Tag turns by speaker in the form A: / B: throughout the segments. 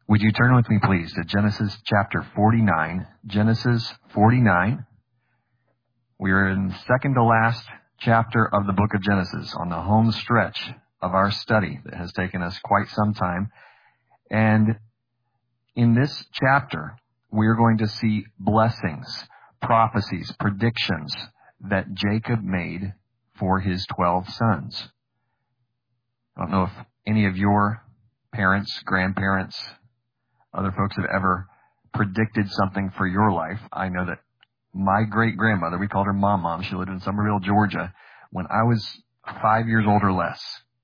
A: Would you turn with me, please, to Genesis chapter 49? Genesis 49. We are in the second to last chapter of the book of Genesis, on the home stretch of our study that has taken us quite some time. And in this chapter, we are going to see blessings, prophecies, predictions that Jacob made for his 12 sons. I don't know if any of your parents, grandparents, other folks have ever predicted something for your life. I know that my great-grandmother, we called her Mom. She lived in Summerville, Georgia. When I was 5 years old or less,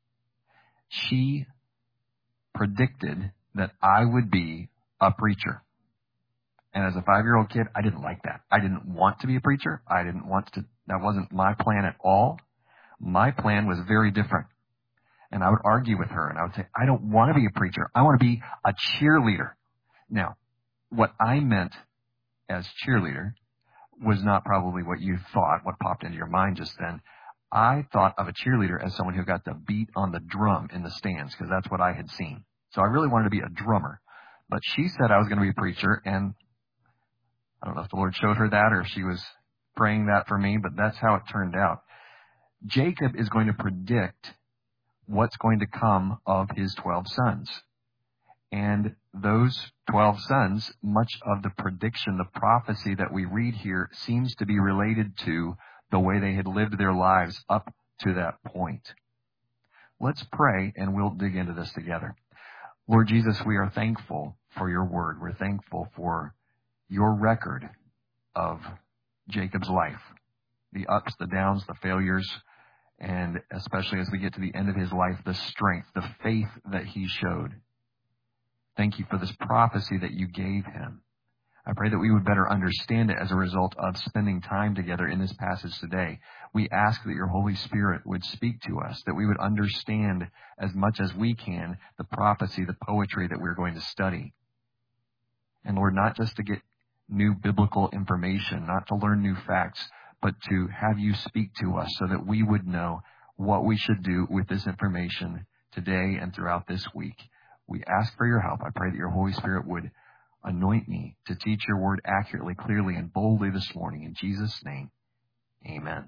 A: she predicted that I would be a preacher. And as a 5-year-old kid, I didn't like that. I didn't want to be a preacher. That wasn't my plan at all. My plan was very different. And I would argue with her, and I would say, I don't want to be a preacher. I want to be a cheerleader. Now, what I meant as cheerleader was not probably what you thought, what popped into your mind just then. I thought of a cheerleader as someone who got to beat on the drum in the stands, because that's what I had seen. So I really wanted to be a drummer. But she said I was going to be a preacher, and I don't know if the Lord showed her that or if she was praying that for me, but that's how it turned out. Jacob is going to predict what's going to come of his 12 sons. And those 12 sons, much of the prediction, the prophecy that we read here seems to be related to the way they had lived their lives up to that point. Let's pray and we'll dig into this together. Lord Jesus, we are thankful for your word. We're thankful for your record of Jacob's life, the ups, the downs, the failures, and especially as we get to the end of his life, the strength, the faith that he showed. Thank you for this prophecy that you gave him. I pray that we would better understand it as a result of spending time together in this passage today. We ask that your Holy Spirit would speak to us, that we would understand as much as we can the prophecy, the poetry that we're going to study. And Lord, not just to get new biblical information, not to learn new facts, but to have you speak to us so that we would know what we should do with this information today and throughout this week. We ask for your help. I pray that your Holy Spirit would anoint me to teach your word accurately, clearly, and boldly this morning. In Jesus' name, amen.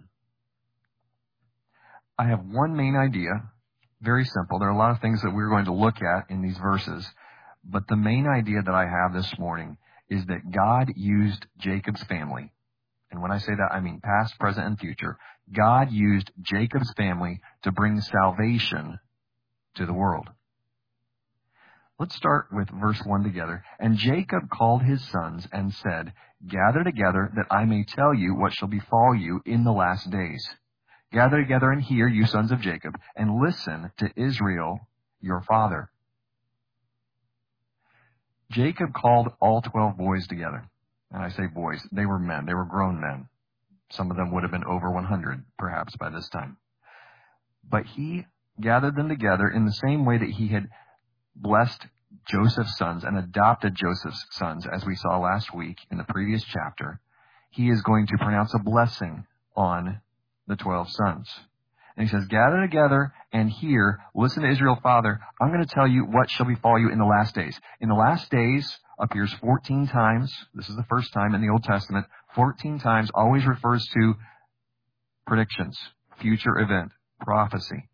A: I have one main idea, very simple. There are a lot of things that we're going to look at in these verses, but the main idea that I have this morning is that God used Jacob's family. And when I say that, I mean past, present, and future. God used Jacob's family to bring salvation to the world. Let's start with verse 1 together. And Jacob called his sons and said, Gather together that I may tell you what shall befall you in the last days. Gather together and hear, you sons of Jacob, and listen to Israel, your father. Jacob called all 12 boys together. And I say boys, they were men. They were grown men. Some of them would have been over 100, perhaps, by this time. But he gathered them together in the same way that he had blessed Joseph's sons and adopted Joseph's sons, as we saw last week in the previous chapter. He is going to pronounce a blessing on the 12 sons. And he says, Gather together and hear, listen to Israel, Father. I'm going to tell you what shall befall you in the last days. In the last days appears 14 times. This is the first time in the Old Testament. 14 times always refers to predictions, future event, prophecy.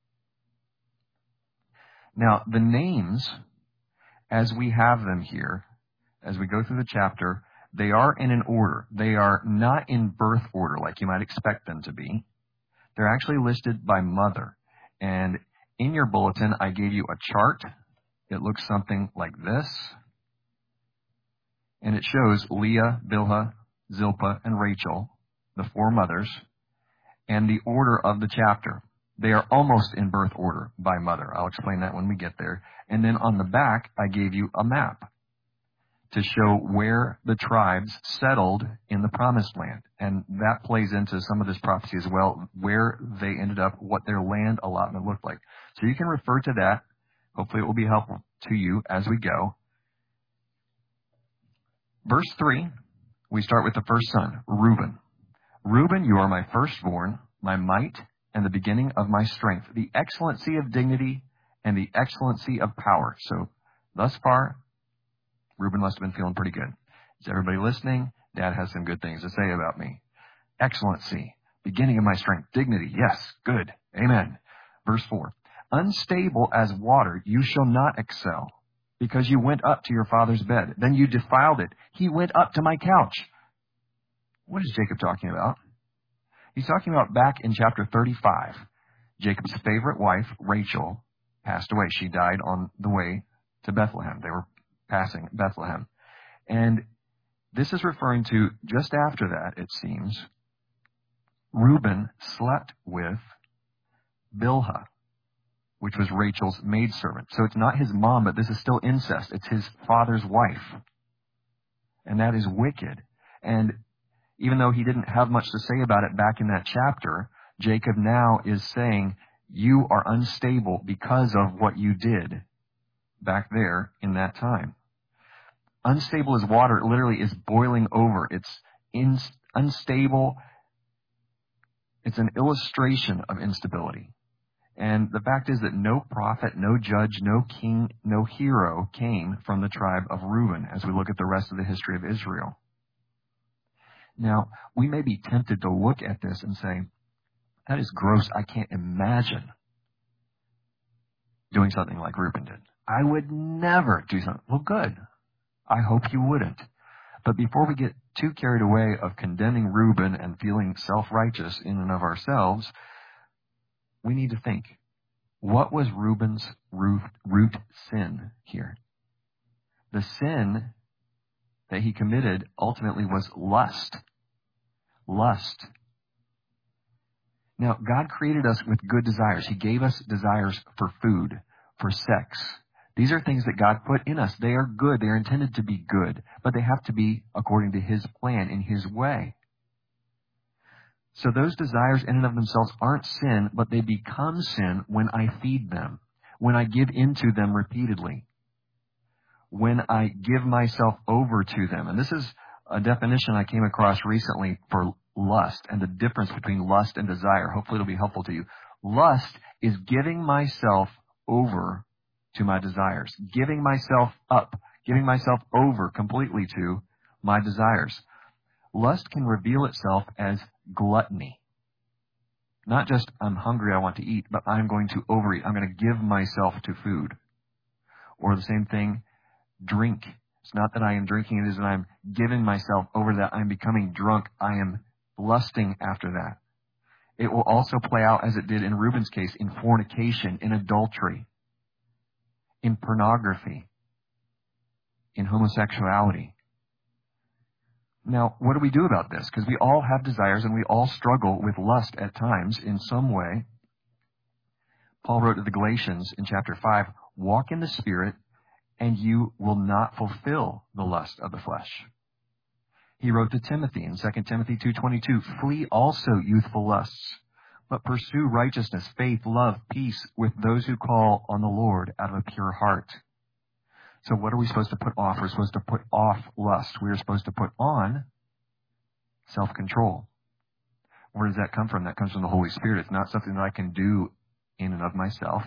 A: Now, the names, as we have them here, as we go through the chapter, they are in an order. They are not in birth order like you might expect them to be. They're actually listed by mother. And in your bulletin, I gave you a chart. It looks something like this. And it shows Leah, Bilhah, Zilpah, and Rachel, the four mothers, and the order of the chapter. They are almost in birth order by mother. I'll explain that when we get there. And then on the back, I gave you a map to show where the tribes settled in the promised land. And that plays into some of this prophecy as well, where they ended up, what their land allotment looked like. So you can refer to that. Hopefully it will be helpful to you as we go. Verse 3, we start with the first son, Reuben. Reuben, you are my firstborn, my might, and the beginning of my strength, the excellency of dignity and the excellency of power. So thus far, Reuben must have been feeling pretty good. Is everybody listening? Dad has some good things to say about me. Excellency, beginning of my strength, dignity, yes, good, amen. Verse 4, unstable as water, you shall not excel, because you went up to your father's bed. Then you defiled it. He went up to my couch. What is Jacob talking about? He's talking about back in chapter 35. Jacob's favorite wife, Rachel, passed away. She died on the way to Bethlehem. They were passing Bethlehem. And this is referring to just after that, it seems, Reuben slept with Bilhah, which was Rachel's maidservant. So it's not his mom, but this is still incest. It's his father's wife. And that is wicked. And even though he didn't have much to say about it back in that chapter, Jacob now is saying, you are unstable because of what you did back there in that time. Unstable as water literally is boiling over. It's unstable. It's an illustration of instability. And the fact is that no prophet, no judge, no king, no hero came from the tribe of Reuben as we look at the rest of the history of Israel. Now, we may be tempted to look at this and say, that is gross. I can't imagine doing something like Reuben did. I would never do something. Well, good. I hope you wouldn't. But before we get too carried away of condemning Reuben and feeling self-righteous in and of ourselves, we need to think, what was Reuben's root sin here? The sin that he committed ultimately was lust. Lust. Now, God created us with good desires. He gave us desires for food, for sex. These are things that God put in us. They are good. They are intended to be good, but they have to be according to His plan, in His way. So those desires in and of themselves aren't sin, but they become sin when I feed them, when I give into them repeatedly, when I give myself over to them. And this is a definition I came across recently for lust and the difference between lust and desire. Hopefully it'll be helpful to you. Lust is giving myself over to my desires, giving myself up, giving myself over completely to my desires. Lust can reveal itself as gluttony. Not just, I'm hungry, I want to eat, but I'm going to overeat. I'm going to give myself to food. Or the same thing, drink. It's not that I am drinking, it is that I'm giving myself over to that. I'm becoming drunk. I am lusting after that. It will also play out as it did in Reuben's case, in fornication, in adultery, in pornography, in homosexuality. Now, what do we do about this? Because we all have desires and we all struggle with lust at times in some way. Paul wrote to the Galatians in chapter 5, walk in the Spirit and you will not fulfill the lust of the flesh. He wrote to Timothy in 2 Timothy 2:22, flee also youthful lusts, but pursue righteousness, faith, love, peace with those who call on the Lord out of a pure heart. So what are we supposed to put off? We're supposed to put off lust. We are supposed to put on self-control. Where does that come from? That comes from the Holy Spirit. It's not something that I can do in and of myself.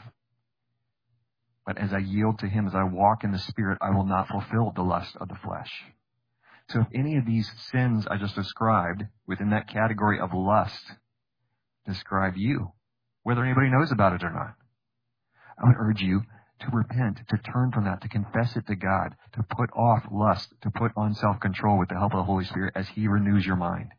A: But as I yield to Him, as I walk in the Spirit, I will not fulfill the lust of the flesh. So if any of these sins I just described within that category of lust describe you, whether anybody knows about it or not, I would urge you to repent, to turn from that, to confess it to God, to put off lust, to put on self-control with the help of the Holy Spirit as He renews your mind.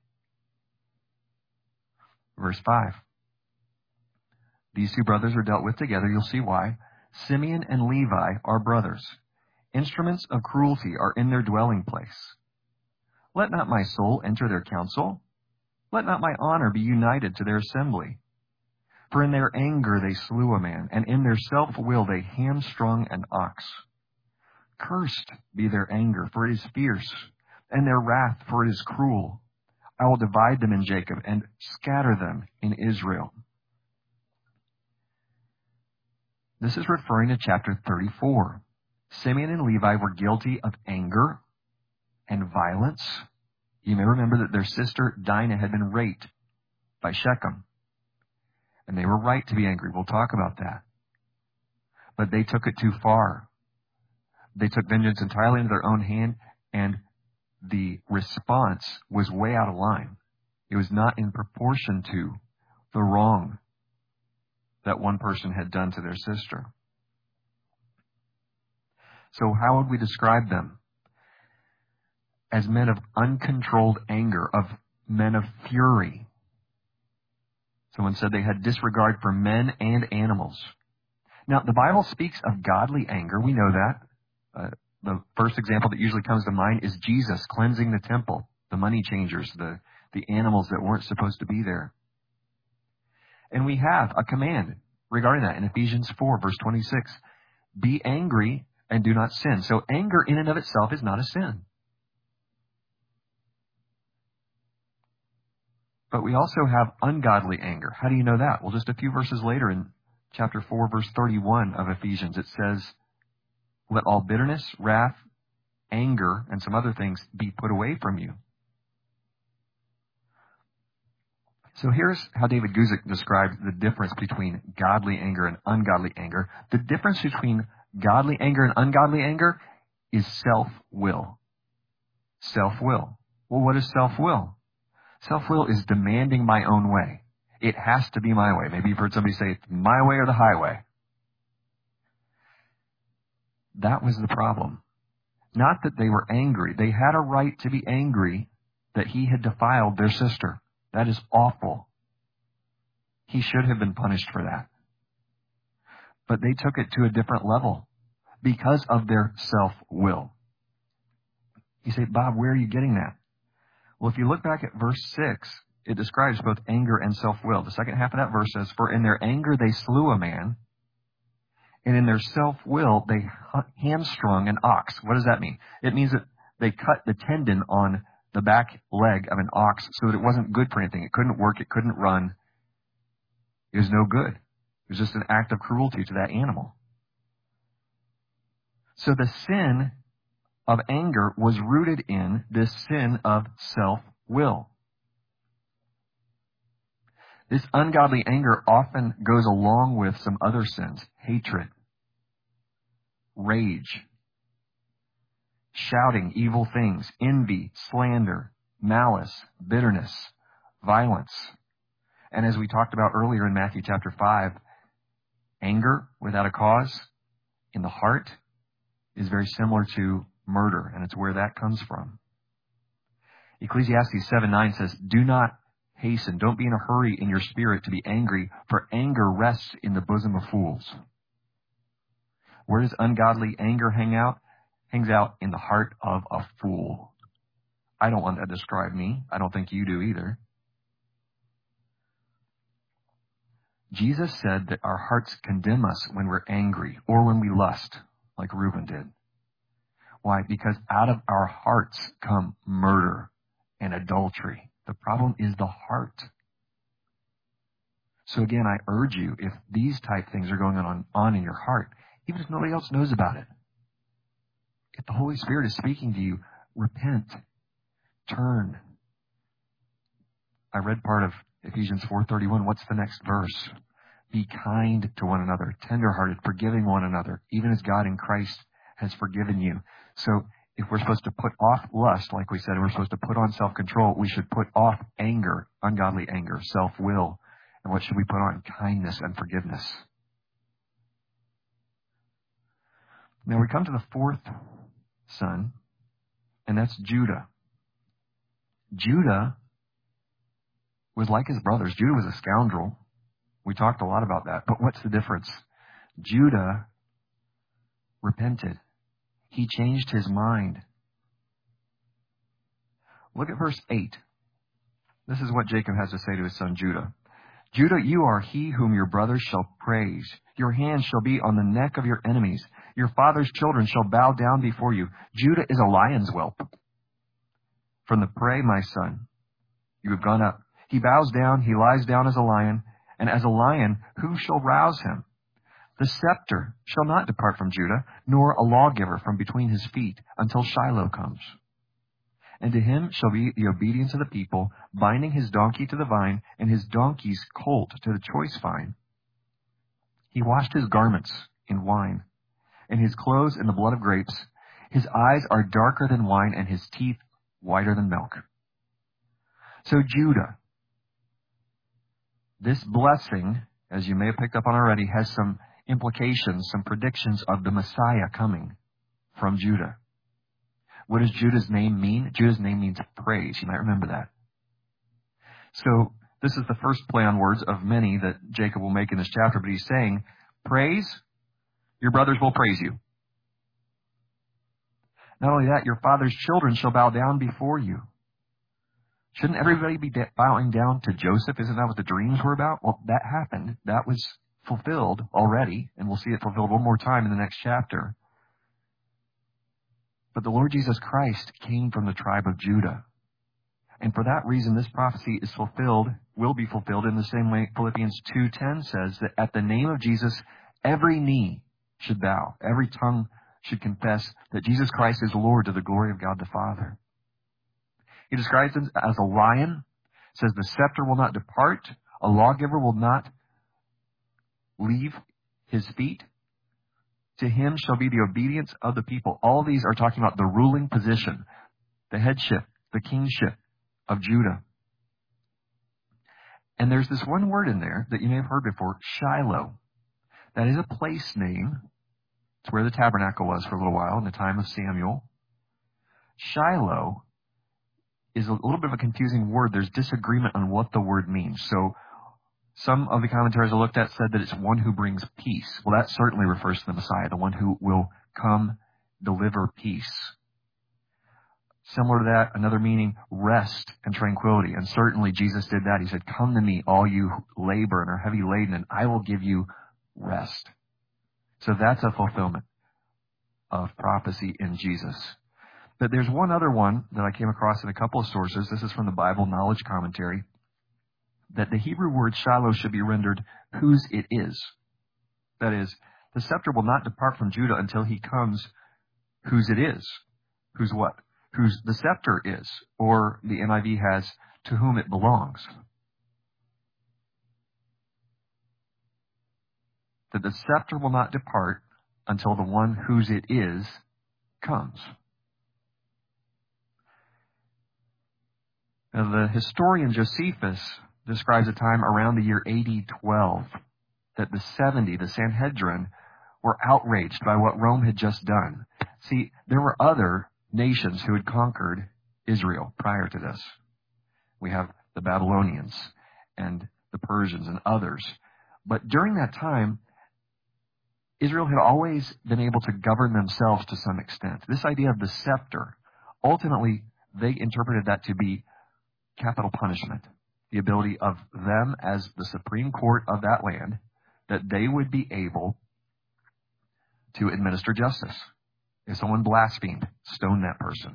A: Verse 5. These two brothers are dealt with together. You'll see why. Simeon and Levi are brothers. Instruments of cruelty are in their dwelling place. Let not my soul enter their council. Let not my honor be united to their assembly. For in their anger they slew a man, and in their self-will they hamstrung an ox. Cursed be their anger, for it is fierce, and their wrath, for it is cruel. I will divide them in Jacob, and scatter them in Israel. This is referring to chapter 34. Simeon and Levi were guilty of anger and violence. You may remember that their sister Dinah had been raped by Shechem. And they were right to be angry. We'll talk about that. But they took it too far. they took vengeance entirely into their own hand, and the response was way out of line. It was not in proportion to the wrong that one person had done to their sister. So how would we describe them? As men of uncontrolled anger, of men of fury. Someone said they had disregard for men and animals. Now, the Bible speaks of godly anger. We know that. The first example that usually comes to mind is Jesus cleansing the temple, the money changers, the animals that weren't supposed to be there. And we have a command regarding that in Ephesians 4, verse 26. Be angry and do not sin. So anger in and of itself is not a sin. But we also have ungodly anger. How do you know that? Well, just a few verses later in chapter 4, verse 31 of Ephesians, it says, let all bitterness, wrath, anger, and some other things be put away from you. So here's how David Guzik described the difference between godly anger and ungodly anger. The difference between godly anger and ungodly anger is self-will. Self-will. Well, what is self-will? Self-will is demanding my own way. It has to be my way. Maybe you've heard somebody say, it's my way or the highway. That was the problem. Not that they were angry. They had a right to be angry that he had defiled their sister. That is awful. He should have been punished for that. But they took it to a different level because of their self-will. You say, Bob, where are you getting that? Well, if you look back at verse 6, it describes both anger and self-will. The second half of that verse says, for in their anger they slew a man, and in their self-will they hamstrung an ox. What does that mean? It means that they cut the tendon on the back leg of an ox so that it wasn't good for anything. It couldn't work. It couldn't run. It was no good. It was just an act of cruelty to that animal. So the sin of anger was rooted in this sin of self-will. This ungodly anger often goes along with some other sins. Hatred, rage, shouting evil things, envy, slander, malice, bitterness, violence. And as we talked about earlier in Matthew chapter 5, anger without a cause in the heart is very similar to murder, and it's where that comes from. Ecclesiastes 7:9 says, do not hasten, don't be in a hurry in your spirit to be angry, for anger rests in the bosom of fools. Where does ungodly anger hang out? Hangs out in the heart of a fool. I don't want that to describe me. I don't think you do either. Jesus said that our hearts condemn us when we're angry or when we lust, like Reuben did. Why? Because out of our hearts come murder and adultery. The problem is the heart. So again, I urge you, if these type things are going on in your heart, even if nobody else knows about it, if the Holy Spirit is speaking to you, repent, turn. I read part of Ephesians 4:31. What's the next verse? Be kind to one another, tenderhearted, forgiving one another, even as God in Christ has forgiven you. So if we're supposed to put off lust, like we said, and we're supposed to put on self-control, we should put off anger, ungodly anger, self-will. And what should we put on? Kindness and forgiveness. Now we come to the fourth son, and that's Judah. Judah was like his brothers. Judah was a scoundrel. We talked a lot about that. But what's the difference? Judah repented. He changed his mind. Look at verse 8. This is what Jacob has to say to his son Judah. Judah, you are he whom your brothers shall praise. Your hand shall be on the neck of your enemies. Your father's children shall bow down before you. Judah is a lion's whelp. From the prey, my son, you have gone up. He bows down, he lies down as a lion, and as a lion, who shall rouse him? The scepter shall not depart from Judah, nor a lawgiver from between his feet, until Shiloh comes. And to him shall be the obedience of the people, binding his donkey to the vine, and his donkey's colt to the choice vine. He washed his garments in wine, and his clothes in the blood of grapes. His eyes are darker than wine, and his teeth whiter than milk. So Judah, this blessing, as you may have picked up on already, has some implications, some predictions of the Messiah coming from Judah. What does Judah's name mean? Judah's name means praise. You might remember that. So this is the first play on words of many that Jacob will make in this chapter, but he's saying, praise, your brothers will praise you. Not only that, your father's children shall bow down before you. Shouldn't everybody be bowing down to Joseph? Isn't that what the dreams were about? Well, that happened. That was fulfilled already, and we'll see it fulfilled one more time in the next chapter. But the Lord Jesus Christ came from the tribe of Judah. And for that reason, this prophecy is fulfilled, will be fulfilled in the same way Philippians 2:10 says that at the name of Jesus, every knee should bow, every tongue should confess that Jesus Christ is Lord to the glory of God the Father. He describes him as a lion, says the scepter will not depart, a lawgiver will not leave his feet. To him shall be the obedience of the people. All these are talking about the ruling position, the headship, the kingship of Judah. And there's this one word in there that you may have heard before, Shiloh. That is a place name. It's where the tabernacle was for a little while in the time of Samuel. Shiloh is a little bit of a confusing word. There's disagreement on what the word means. So some of the commentaries I looked at said that it's one who brings peace. Well, that certainly refers to the Messiah, the one who will come deliver peace. Similar to that, another meaning, rest and tranquility. And certainly Jesus did that. He said, come to me, all you who labor and are heavy laden, and I will give you rest. So that's a fulfillment of prophecy in Jesus. But there's one other one that I came across in a couple of sources. This is from the Bible Knowledge Commentary. That the Hebrew word Shiloh should be rendered, whose it is. That is, the scepter will not depart from Judah until he comes, whose it is. Whose what? Whose the scepter is. Or the NIV has, to whom it belongs. That the scepter will not depart until the one whose it is comes. Now, the historian Josephus describes a time around the year AD 12 that the 70, the Sanhedrin, were outraged by what Rome had just done. See, there were other nations who had conquered Israel prior to this. We have the Babylonians and the Persians and others. But during that time, Israel had always been able to govern themselves to some extent. This idea of the scepter, ultimately, they interpreted that to be capital punishment. The ability of them as the supreme court of that land, that they would be able to administer justice. If someone blasphemed, stone that person.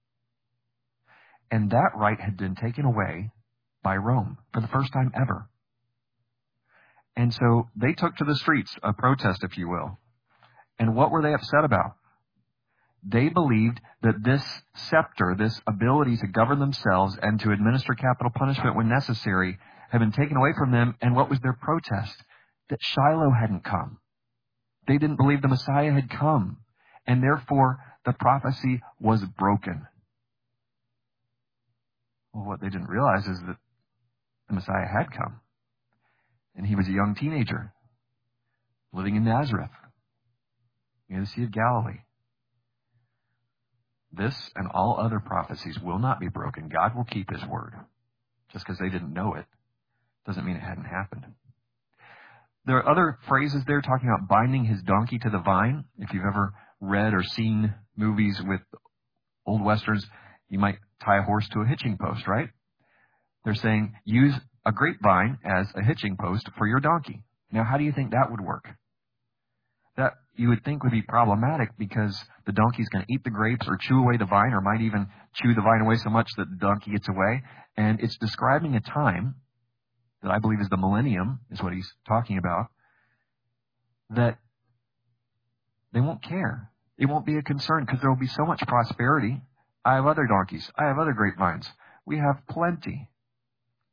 A: And that right had been taken away by Rome for the first time ever. And so they took to the streets, a protest, if you will. And what were they upset about? They believed that this scepter, this ability to govern themselves and to administer capital punishment when necessary, had been taken away from them. And what was their protest? That Shiloh hadn't come. They didn't believe the Messiah had come. And therefore, the prophecy was broken. Well, what they didn't realize is that the Messiah had come. And he was a young teenager, living in Nazareth, near the Sea of Galilee. This and all other prophecies will not be broken. God will keep his word. Just because they didn't know it doesn't mean it hadn't happened. There are other phrases there talking about binding his donkey to the vine. If you've ever read or seen movies with old westerns, you might tie a horse to a hitching post, right? They're saying use a grapevine as a hitching post for your donkey. Now, how do you think that would work? That you would think would be problematic because the donkey's going to eat the grapes or chew away the vine, or might even chew the vine away so much that the donkey gets away. And it's describing a time that I believe is the millennium, is what he's talking about, that they won't care. It won't be a concern because there will be so much prosperity. I have other donkeys. I have other grapevines. We have plenty.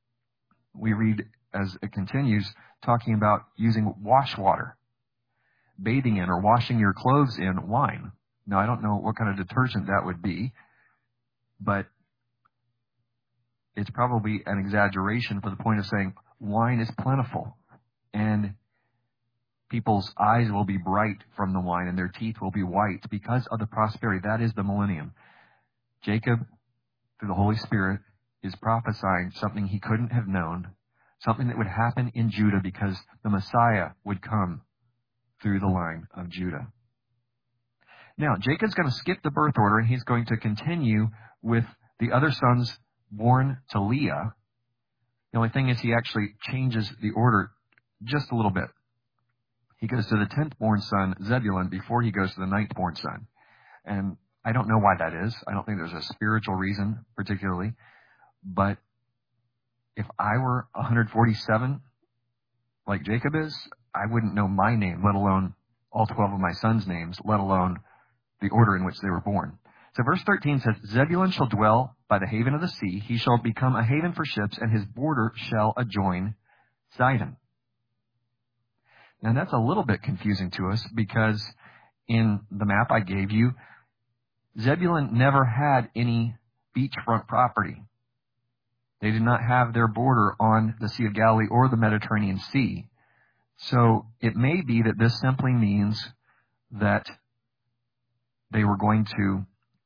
A: We read, as it continues, talking about using wash water. bathing in or washing your clothes in wine. Now, I don't know what kind of detergent that would be, but it's probably an exaggeration for the point of saying wine is plentiful, and people's eyes will be bright from the wine, and their teeth will be white because of the prosperity. That is the millennium. Jacob, through the Holy Spirit, is prophesying something he couldn't have known, something that would happen in Judah because the Messiah would come through the line of Judah. Now, Jacob's going to skip the birth order, and he's going to continue with the other sons born to Leah. The only thing is he actually changes the order just a little bit. He goes to the 10th born son, Zebulun, before he goes to the 9th born son. And I don't know why that is. I don't think there's a spiritual reason particularly. But if I were 147, like Jacob is, I wouldn't know my name, let alone all 12 of my sons' names, let alone the order in which they were born. So verse 13 says, Zebulun shall dwell by the haven of the sea. He shall become a haven for ships, and his border shall adjoin Sidon. Now that's a little bit confusing to us because in the map I gave you, Zebulun never had any beachfront property. They did not have their border on the Sea of Galilee or the Mediterranean Sea. So it may be that this simply means that they were going to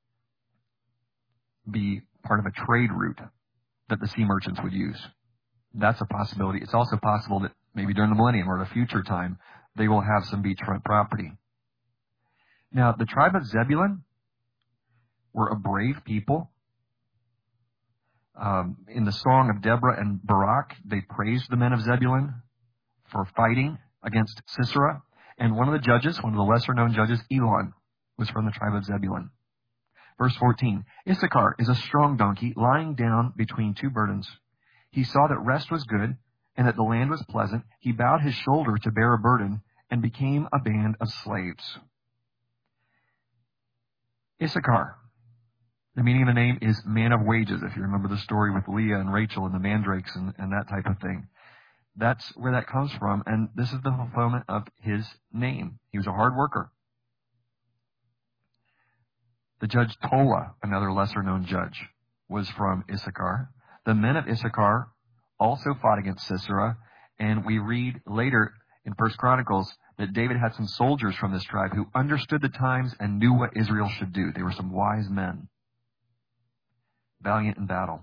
A: be part of a trade route that the sea merchants would use. That's a possibility. It's also possible that maybe during the millennium or at a future time, they will have some beachfront property. Now, the tribe of Zebulun were a brave people. In the song of Deborah and Barak, they praised the men of Zebulun for fighting against Sisera. And one of the judges, one of the lesser-known judges, Elon, was from the tribe of Zebulun. Verse 14, Issachar is a strong donkey lying down between two burdens. He saw that rest was good and that the land was pleasant. He bowed his shoulder to bear a burden and became a band of slaves. Issachar, the meaning of the name is man of wages, if you remember the story with Leah and Rachel and the mandrakes and that type of thing. That's where that comes from, and this is the fulfillment of his name. He was a hard worker. The judge Tola, another lesser-known judge, was from Issachar. The men of Issachar also fought against Sisera, and we read later in 1 Chronicles that David had some soldiers from this tribe who understood the times and knew what Israel should do. They were some wise men, valiant in battle.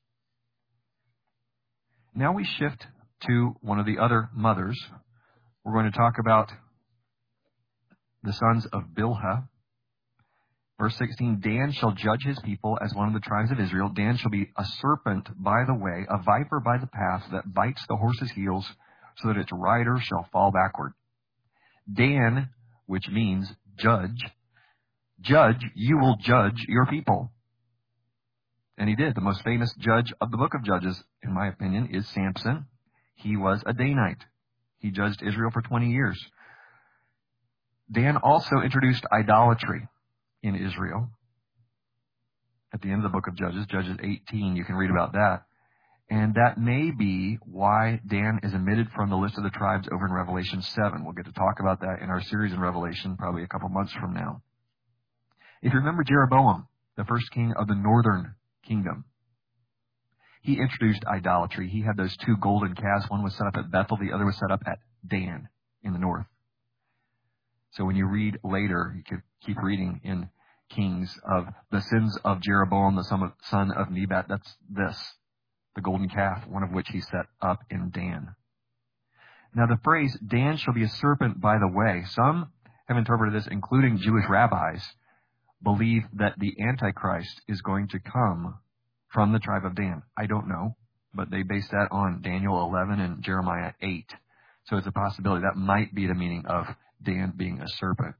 A: Now we shift to one of the other mothers. We're going to talk about the sons of Bilhah. Verse 16, Dan shall judge his people as one of the tribes of Israel. Dan shall be a serpent by the way, a viper by the path that bites the horse's heels so that its rider shall fall backward. Dan, which means judge, you will judge your people. And he did. The most famous judge of the book of Judges, in my opinion, is Samson. He was a Danite. He judged Israel for 20 years. Dan also introduced idolatry in Israel. At the end of the book of Judges, Judges 18, you can read about that. And that may be why Dan is omitted from the list of the tribes over in Revelation 7. We'll get to talk about that in our series in Revelation probably a couple months from now. If you remember Jeroboam, the first king of the northern kingdom, he introduced idolatry. He had those two golden calves. One was set up at Bethel, the other was set up at Dan in the north. So when you read later, you could keep reading in Kings of the sins of Jeroboam, the son of Nebat. That's this, the golden calf, one of which he set up in Dan. Now the phrase, Dan shall be a serpent by the way, some have interpreted this, including Jewish rabbis, believe that the Antichrist is going to come from the tribe of Dan. I don't know, but they base that on Daniel 11 and Jeremiah 8. So it's a possibility that might be the meaning of Dan being a serpent.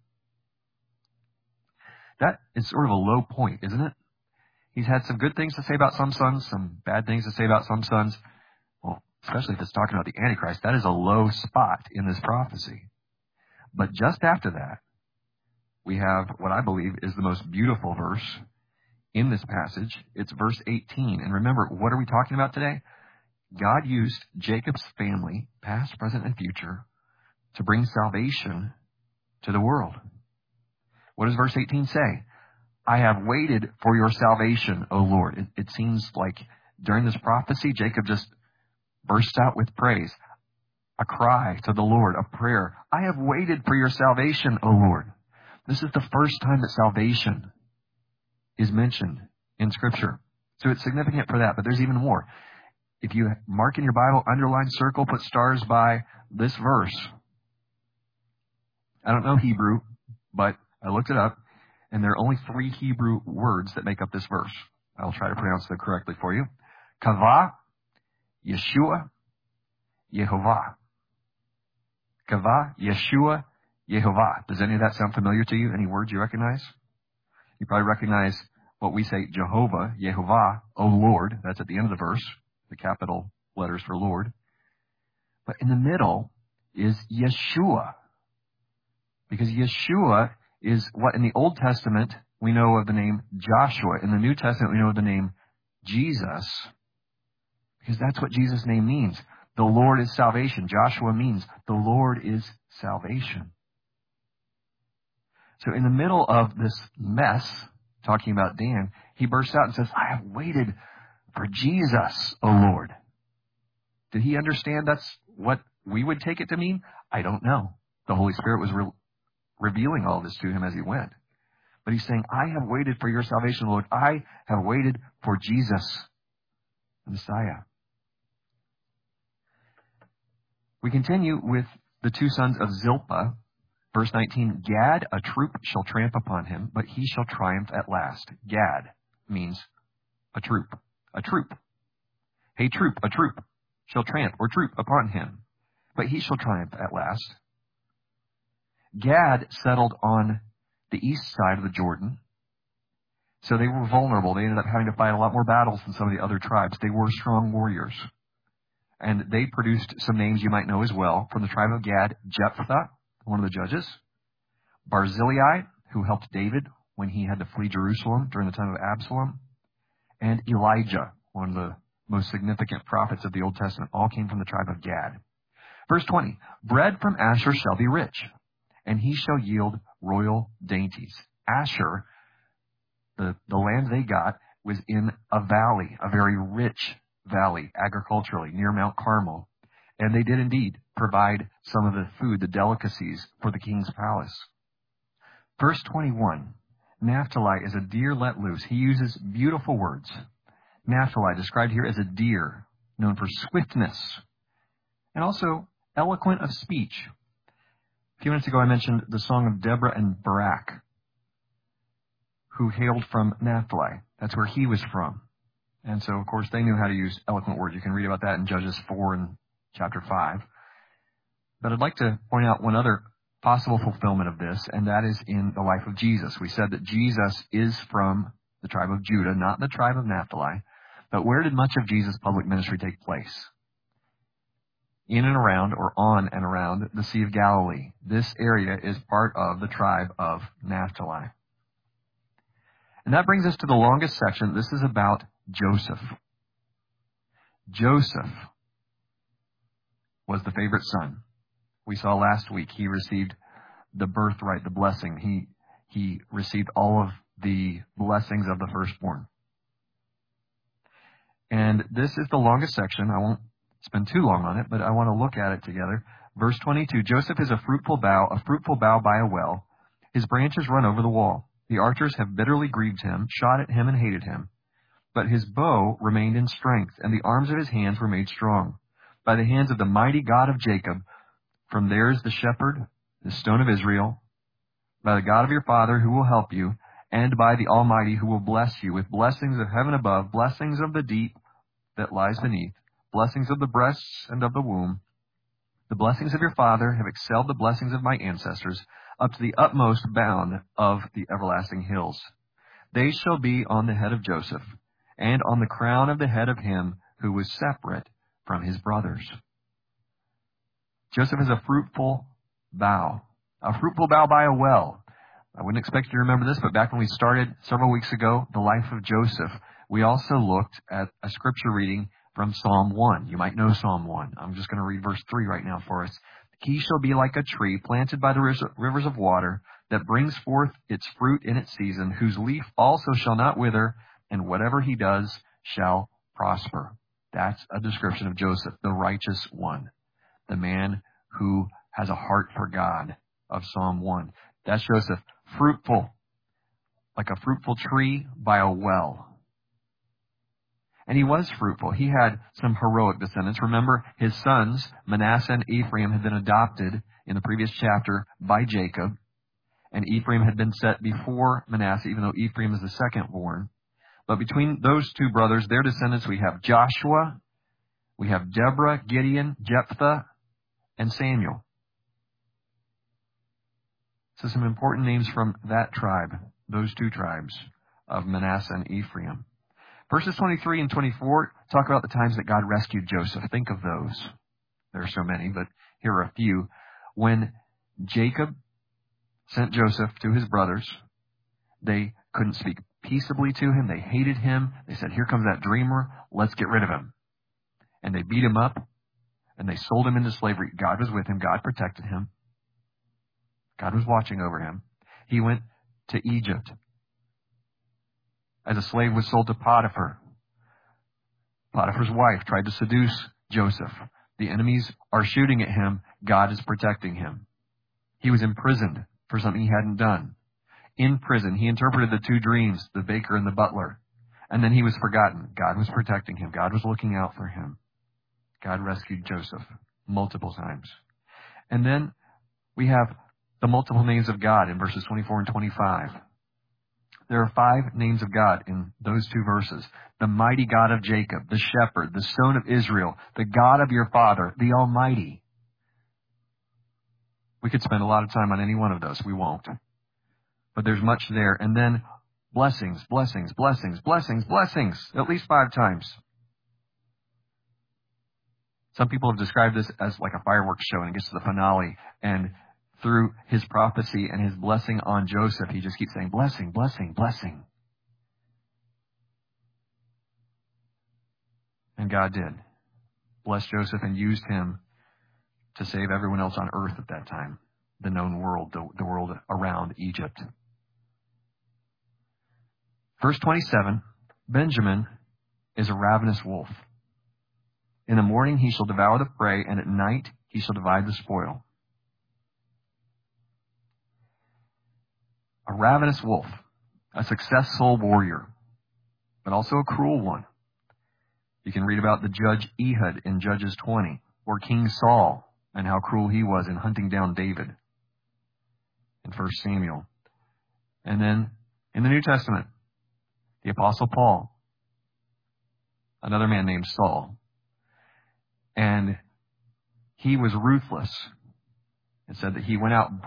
A: That is sort of a low point, isn't it? He's had some good things to say about some sons, some bad things to say about some sons. Well, especially if it's talking about the Antichrist, that is a low spot in this prophecy. But just after that, we have what I believe is the most beautiful verse in this passage. It's verse 18. And remember, what are we talking about today? God used Jacob's family, past, present, and future, to bring salvation to the world. What does verse 18 say? I have waited for your salvation, O Lord. It seems like during this prophecy, Jacob just bursts out with praise, a cry to the Lord, a prayer. I have waited for your salvation, O Lord. This is the first time that salvation is mentioned in Scripture. So it's significant for that, but there's even more. If you mark in your Bible, underline, circle, put stars by this verse. I don't know Hebrew, but I looked it up, and there are only 3 Hebrew words that make up this verse. I'll try to pronounce them correctly for you. Kavah, Yeshua, Yehovah. Kavah, Yeshua, Yehovah. Does any of that sound familiar to you? Any words you recognize? You probably recognize what we say, Jehovah, Yehovah, O Lord. That's at the end of the verse, the capital letters for Lord. But in the middle is Yeshua. Because Yeshua is what in the Old Testament we know of the name Joshua. In the New Testament we know of the name Jesus. Because that's what Jesus' name means. The Lord is salvation. Joshua means the Lord is salvation. So in the middle of this mess, talking about Dan, he bursts out and says, I have waited for Jesus, O Lord. Did he understand that's what we would take it to mean? I don't know. The Holy Spirit was revealing all this to him as he went. But he's saying, I have waited for your salvation, Lord. I have waited for Jesus, the Messiah. We continue with the 2 sons of Zilpah. Verse 19, Gad, a troop shall tramp upon him, but he shall triumph at last. Gad means a troop. A troop. A troop shall tramp or troop upon him, but he shall triumph at last. Gad settled on the east side of the Jordan, so they were vulnerable. They ended up having to fight a lot more battles than some of the other tribes. They were strong warriors. And they produced some names you might know as well. From the tribe of Gad, Jephthah, one of the judges. Barzillai, who helped David when he had to flee Jerusalem during the time of Absalom. And Elijah, one of the most significant prophets of the Old Testament, all came from the tribe of Gad. Verse 20, Bread from Asher shall be rich, and he shall yield royal dainties. Asher, the land they got, was in a valley, a very rich valley, agriculturally, near Mount Carmel. And they did indeed provide some of the food, the delicacies, for the king's palace. Verse 21, Naphtali is a deer let loose. He uses beautiful words. Naphtali, described here as a deer, known for swiftness, and also eloquent of speech. A few minutes ago I mentioned the song of Deborah and Barak, who hailed from Naphtali. That's where he was from. And so, of course, they knew how to use eloquent words. You can read about that in Judges 4 and chapter 5. But I'd like to point out one other possible fulfillment of this, and that is in the life of Jesus. We said that Jesus is from the tribe of Judah, not the tribe of Naphtali. But where did much of Jesus' public ministry take place? In and around, or on and around, the Sea of Galilee. This area is part of the tribe of Naphtali. And that brings us to the longest section. This is about Joseph. Joseph was the favorite son. We saw last week he received the birthright, the blessing. He received all of the blessings of the firstborn. And this is the longest section. I won't spend too long on it, but I want to look at it together. Verse 22, Joseph is a fruitful bough by a well. His branches run over the wall. The archers have bitterly grieved him, shot at him, and hated him. But his bow remained in strength, and the arms of his hands were made strong. By the hands of the mighty God of Jacob, from there is the shepherd, the stone of Israel, by the God of your father who will help you, and by the Almighty who will bless you with blessings of heaven above, blessings of the deep that lies beneath, blessings of the breasts and of the womb. The blessings of your father have excelled the blessings of my ancestors, up to the utmost bound of the everlasting hills. They shall be on the head of Joseph, and on the crown of the head of him who was separate from his brothers. Joseph is a fruitful bough by a well. I wouldn't expect you to remember this, but back when we started several weeks ago, the life of Joseph, we also looked at a scripture reading from Psalm 1. You might know Psalm 1. I'm just going to read verse 3 right now for us. He shall be like a tree planted by the rivers of water, that brings forth its fruit in its season, whose leaf also shall not wither, and whatever he does shall prosper. That's a description of Joseph, the righteous one, the man who has a heart for God, of Psalm 1. That's Joseph, fruitful, like a fruitful tree by a well. And he was fruitful. He had some heroic descendants. Remember, his sons, Manasseh and Ephraim, had been adopted in the previous chapter by Jacob. And Ephraim had been set before Manasseh, even though Ephraim is the second born. But between those two brothers, their descendants, we have Joshua, we have Deborah, Gideon, Jephthah, and Samuel. So some important names from that tribe, those two tribes of Manasseh and Ephraim. Verses 23 and 24 talk about the times that God rescued Joseph. Think of those. There are so many, but here are a few. When Jacob sent Joseph to his brothers, they couldn't speak peaceably to him. They hated him. They said, here comes that dreamer. Let's get rid of him. And they beat him up, and they sold him into slavery. God was with him. God protected him. God was watching over him. He went to Egypt. As a slave was sold to Potiphar. Potiphar's wife tried to seduce Joseph. The enemies are shooting at him. God is protecting him. He was imprisoned for something he hadn't done. In prison, he interpreted the two dreams, the baker and the butler. And then he was forgotten. God was protecting him. God was looking out for him. God rescued Joseph multiple times. And then we have the multiple names of God in verses 24 and 25. There are 5 names of God in those two verses. The mighty God of Jacob, the shepherd, the stone of Israel, the God of your father, the Almighty. We could spend a lot of time on any one of those. We won't. But there's much there. And then blessings, blessings, blessings, blessings, blessings, at least 5 times. Some people have described this as like a fireworks show, and it gets to the finale. And through his prophecy and his blessing on Joseph, he just keeps saying, blessing, blessing, blessing. And God did. Blessed Joseph and used him to save everyone else on earth at that time. The known world, the world around Egypt. Verse 27, Benjamin is a ravenous wolf. In the morning he shall devour the prey, and at night he shall divide the spoil. A ravenous wolf, a successful warrior, but also a cruel one. You can read about the judge Ehud in Judges 20, or King Saul and how cruel he was in hunting down David in 1 Samuel. And then in the New Testament, the Apostle Paul, another man named Saul, and he was ruthless. It said that he went out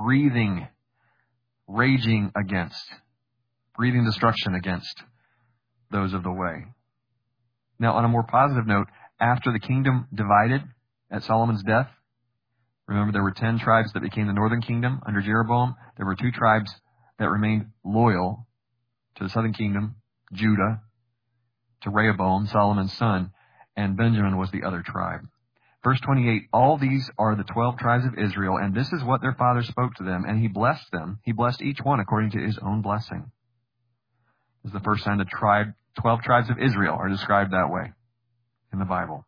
A: raging against, breathing destruction against those of the way. Now, on a more positive note, after the kingdom divided at Solomon's death, remember there were 10 tribes that became the northern kingdom under Jeroboam. There were 2 tribes that remained loyal to the southern kingdom, Judah, to Rehoboam, Solomon's son, and Benjamin was the other tribe. Verse 28, all these are the 12 tribes of Israel, and this is what their father spoke to them, and he blessed them. He blessed each one according to his own blessing. This is the first time the 12 tribes of Israel are described that way in the Bible.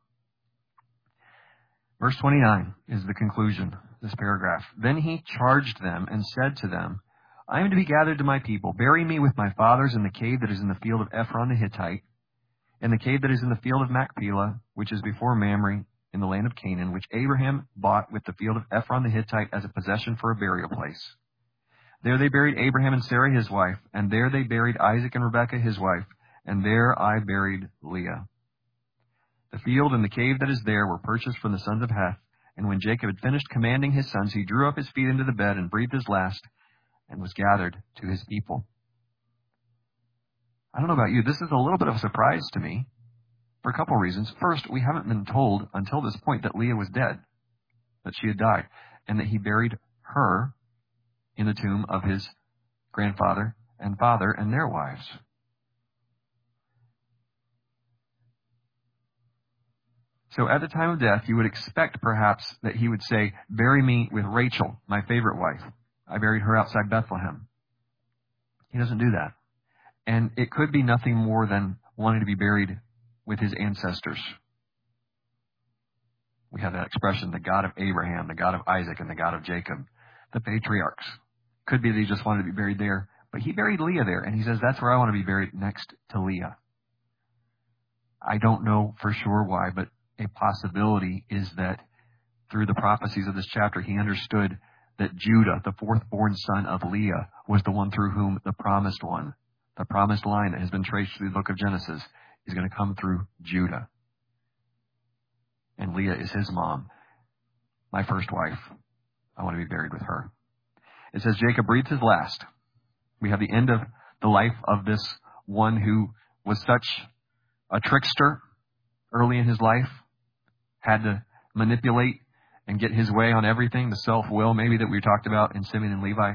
A: Verse 29 is the conclusion of this paragraph. Then he charged them and said to them, I am to be gathered to my people. Bury me with my fathers in the cave that is in the field of Ephron the Hittite, in the cave that is in the field of Machpelah, which is before Mamre, in the land of Canaan, which Abraham bought with the field of Ephron the Hittite as a possession for a burial place. There they buried Abraham and Sarah his wife, and there they buried Isaac and Rebekah his wife, and there I buried Leah. The field and the cave that is there were purchased from the sons of Heth, and when Jacob had finished commanding his sons, he drew up his feet into the bed and breathed his last, and was gathered to his people. I don't know about you, this is a little bit of a surprise to me. For a couple of reasons. First, we haven't been told until this point that Leah was dead, that she had died, and that he buried her in the tomb of his grandfather and father and their wives. So at the time of death, you would expect perhaps that he would say, bury me with Rachel, my favorite wife. I buried her outside Bethlehem. He doesn't do that. And it could be nothing more than wanting to be buried with his ancestors. We have that expression, the God of Abraham, the God of Isaac, and the God of Jacob, the patriarchs. Could be that he just wanted to be buried there. But he buried Leah there, and he says, that's where I want to be buried, next to Leah. I don't know for sure why, but a possibility is that through the prophecies of this chapter, he understood that Judah, the fourth-born son of Leah, was the one through whom the promised one, the promised line that has been traced through the book of Genesis, is going to come through Judah. And Leah is his mom, my first wife. I want to be buried with her. It says Jacob breathed his last. We have the end of the life of this one who was such a trickster early in his life, had to manipulate and get his way on everything, the self-will maybe that we talked about in Simeon and Levi.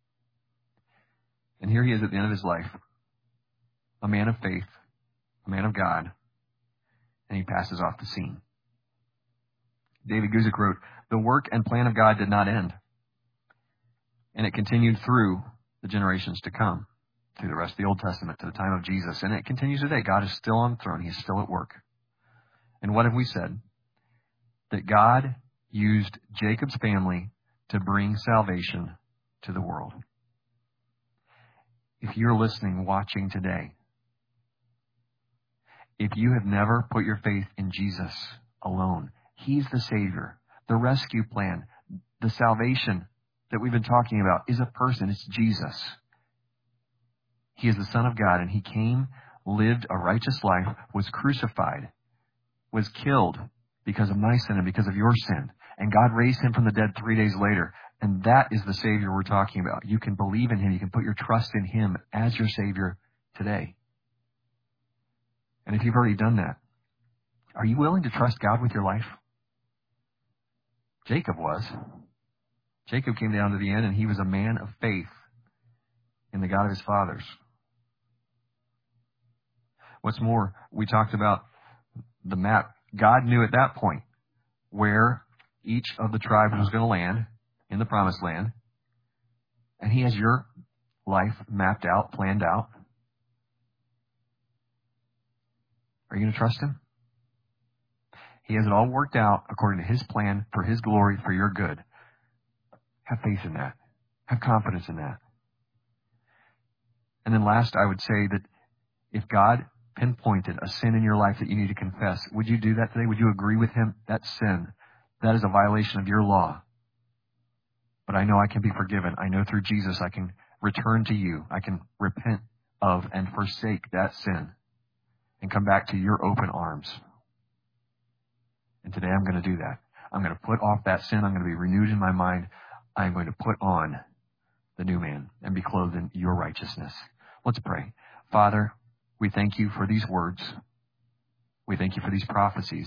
A: And here he is at the end of his life, a man of faith, a man of God, and he passes off the scene. David Guzik wrote, the work and plan of God did not end, and it continued through the generations to come, through the rest of the Old Testament, to the time of Jesus, and it continues today. God is still on the throne. He is still at work. And what have we said? That God used Jacob's family to bring salvation to the world. If you're listening, watching today, if you have never put your faith in Jesus alone, He's the Savior, the rescue plan, the salvation that we've been talking about is a person. It's Jesus. He is the Son of God, and He came, lived a righteous life, was crucified, was killed because of my sin and because of your sin. And God raised Him from the dead 3 days later. And that is the Savior we're talking about. You can believe in Him. You can put your trust in Him as your Savior today. And if you've already done that, are you willing to trust God with your life? Jacob was. Jacob came down to the end, and he was a man of faith in the God of his fathers. What's more, we talked about the map. God knew at that point where each of the tribes was going to land in the promised land. And He has your life mapped out, planned out. Are you going to trust Him? He has it all worked out according to His plan, for His glory, for your good. Have faith in that. Have confidence in that. And then last, I would say that if God pinpointed a sin in your life that you need to confess, would you do that today? Would you agree with Him? That sin, that is a violation of your law. But I know I can be forgiven. I know through Jesus I can return to you. I can repent of and forsake that sin and come back to your open arms. And today I'm going to do that. I'm going to put off that sin. I'm going to be renewed in my mind. I'm going to put on the new man and be clothed in your righteousness. Let's pray. Father, we thank you for these words. We thank you for these prophecies.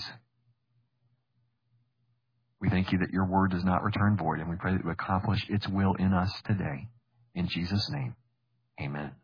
A: We thank you that your word does not return void, and we pray that you accomplish its will in us today. In Jesus' name, amen.